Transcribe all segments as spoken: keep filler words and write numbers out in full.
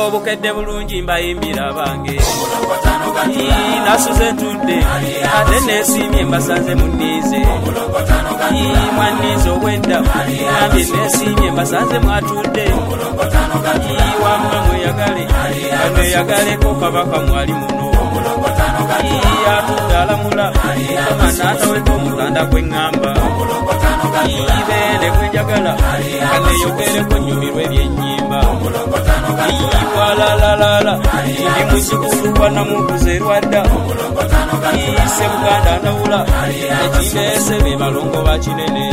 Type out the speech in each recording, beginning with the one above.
obukedde bulungi mbayimbira bange nasuze ntudde ate neesiimye mbasanze munniize mwanniize obwedda ambye neesiimye mbasanze mwatudde wamma mweyagale kamweyagaleko kabaka mwali muno atudde alamula koma naataweko omuganda gweŋŋamba beene gwenjagala kaneeyogereko nnyumirwa ebyennyimba walalalala ndi muzukulu gwa namuguza erwadda ise buganda ndawula ekineese be balongo bakinene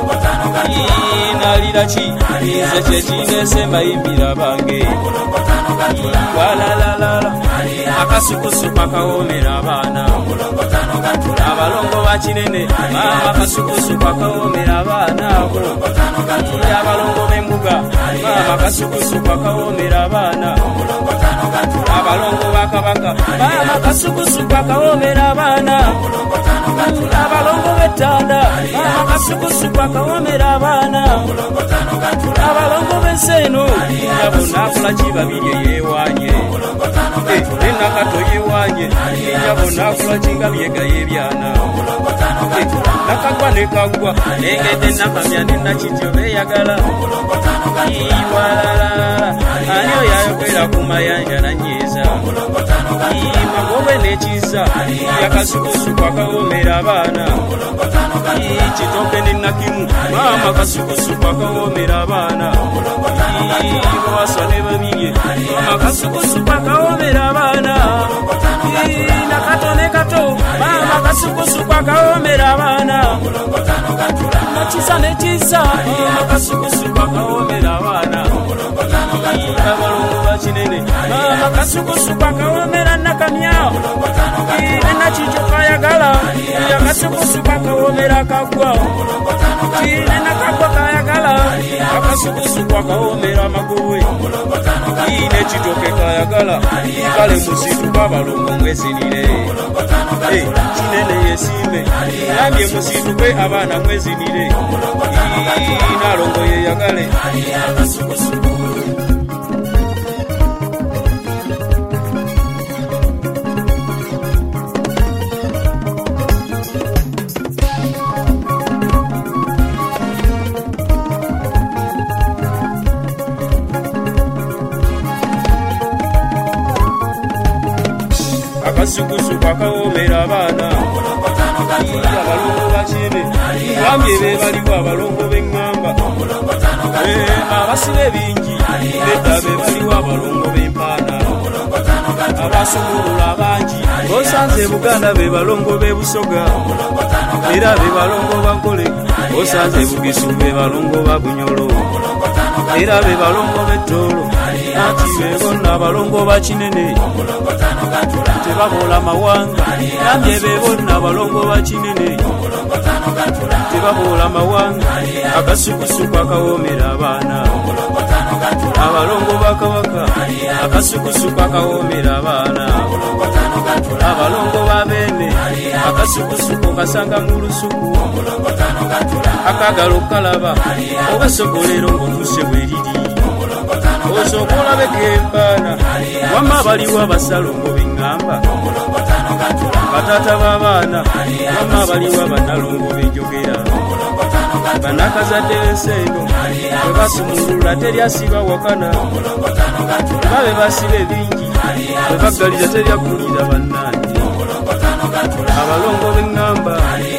nalira ki nze kyekineese mbayimbira bange walalalala akasukusuku akawoomera abaana abalongo bakinene mama akasukusuku akawoomera abaana abo abalongo b'embuga mama akasukusuku akawoomera abaana abalongo bakabaka mama akasukusuku akawoomera abaana abalongo b'ettanda mama akasukusuku akawoomera abaana abalongo b'enseeno abo naakola ki babiri eyeewaanye enakato yeewaanye abo naakola ki nga byegaye ebyana nakagwa nekagwa nengedde nakamya nenakityo beeyagala iwalalala ani oyo ayogera ku mayanja nanyeeza magobwe nekiza yakasukusuku akawoomera abaana kitoke nenakimu mama kasukusuku akawoomera abaana bawaswa ne babirye mama kasukusuku akawoomera abaana nakato ne kato mama kasukusuku akawoomera abaana nakiza nekiza mama kasukusuku akawoomera abaana abalongo bakinene mama kasukusuku akawoomera nakamya nenakikyo kayagala yakasukusuku akawoomera akagwa nenakagwa kayagala akasukusuku akawoomera amagobwe nekitoke kayagala kale musituka abalongo mwezinire kinene yesiime nambye musituke abaana mwezinire nalongo yeyagale akasukusuku akawoomera abaana abalongo bakine bambye be baliwo abalongo b'eŋŋamba abasibe bingi nedda be baliwo abalongo b'empaana abasumulula abangi osanze buganda be balongo b'ebusoga era be balongo bankole osanze bugisu be balongo babunyolo era be balongo b'ettoolo anti be bonna abalongo bakinene tebabola mawanga nambye be bonna abalongo bakinene tebabola mawanga akasukusuku akawoomera abaana abalongo bakabaka akasukusuku akawoomera abaana abalongo babeene akasukusuku kasanga mu lusuku akagalo kalaba oba sogolero ng'otuse bweriri osobola bekempaana wamma baliwo abasalongo b'eŋŋamba batata b'abaana wamma baliwo abanalongo b'enjogera banakazadde b'enseeno bwe basumulula teryasiba wakana babe basiba ebingi bwe baggaliza teryaggulira bannange abalongo b'eŋŋamba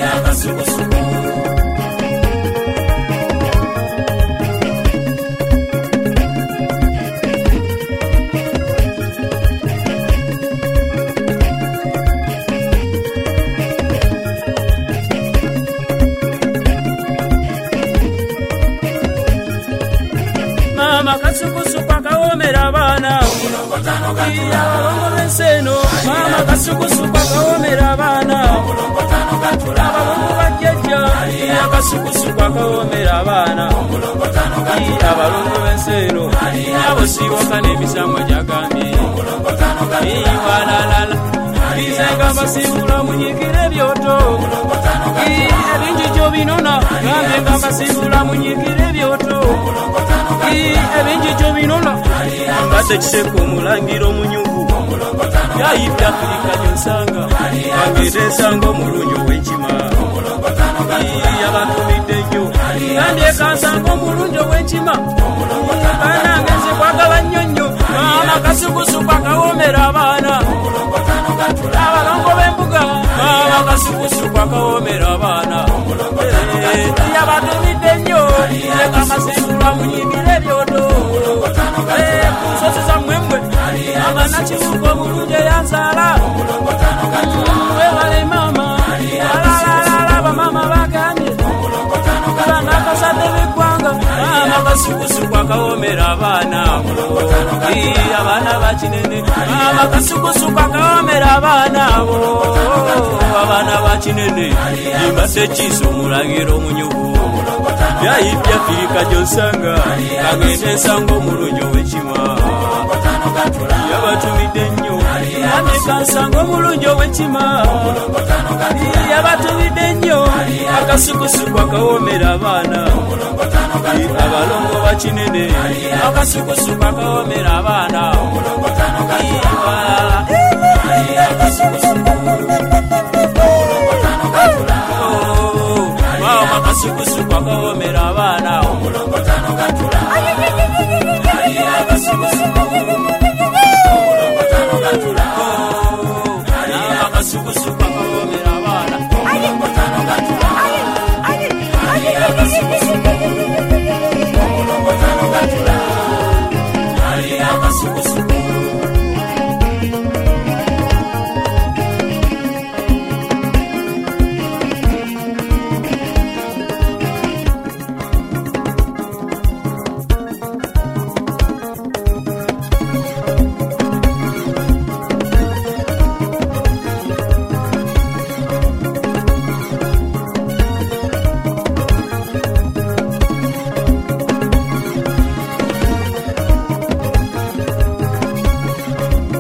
mama kasukusuku akawoomera abaana abalongo b'enseeno mama kasukusuku akawoomera abaana abalongo bajjajja akasukusuku akawoomera abaana abalongo b'enseeno abo siiwoka n'emisango gyagambye walalala bizenga basiibula munyiikira ebyoto ebingi gyo binona gambye nga basiibula munyiikira ebyoto ebingi gyo binona nga mbadde kiseko omulangiro omunyuvu yayibya Afirika gyonsanga angeteesanga omulungi ow'enkima yabatumidde nnyo nandyeekansanga omulungi ow'enkima banangenze kwagala nnyo nnyo maama kasikusuku akawoomera abaana abalongo b'embuga maama kasikusuku akawoomera abaana yabatumidde nnyo leka amasengula munyigire ebyoto ku nsozi zammwemmwe amanakibuga omulungi eyanzaala webale maama alalalala bamaama bagambye banakazadde b'eggwanga maama kasikusuku akawoomera abaana abaana bakinene maama kasikusuku akawoomera abaana abo abaana bakinene limbadde kiisa omulagiro omunyuvu yayibya Afirika gyonsanga agenda ensanga omulungi ow'enkima yabatumidde nnyo amekansanga omulungi ow'enkima yabatumidde nnyo akasukusuku akawoomera abaana abalongo bakinene akasukusuku akawoomera abaana maama kasikusuku akawoomera abaana akasukusuku akawoomera abaana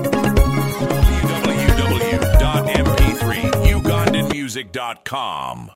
dot com